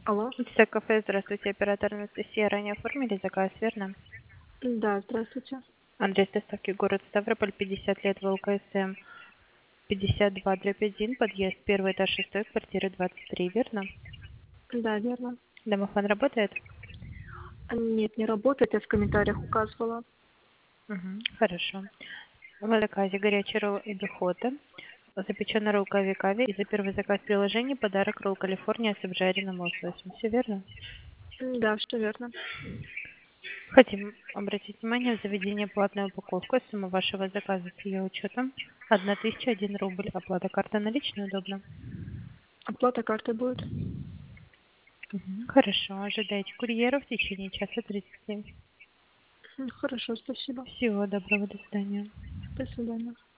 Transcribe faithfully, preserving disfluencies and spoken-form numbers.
Алло. Мстек кафе, здравствуйте, оператор Анастасия. Ранее оформили заказ, верно? Да, здравствуйте. Адрес доставки город Ставрополь, пятьдесят лет, ВЛКСМ, пятьдесят два дробь один, подъезд, первый этаж, шестой, квартира двадцать три, верно? Да, верно. Домофон работает? Нет, не работает, я в комментариях указывала. Угу, хорошо. В заказе горячий ролл и бихота, запеченная ролл кави кави и за первый заказ приложения подарок ролл Калифорния с обжаренным лососем. Все верно? М, Да, все верно. Хотим обратить внимание в заведение платная упаковка. Сумма вашего заказа с ее учетом одна тысяча один рубль. Оплата карта наличная удобно. Оплата картой будет. Мгм. Хорошо. Ожидайте курьера в течение часа тридцати. М, Хорошо, спасибо. Всего доброго. До свидания. До свидания.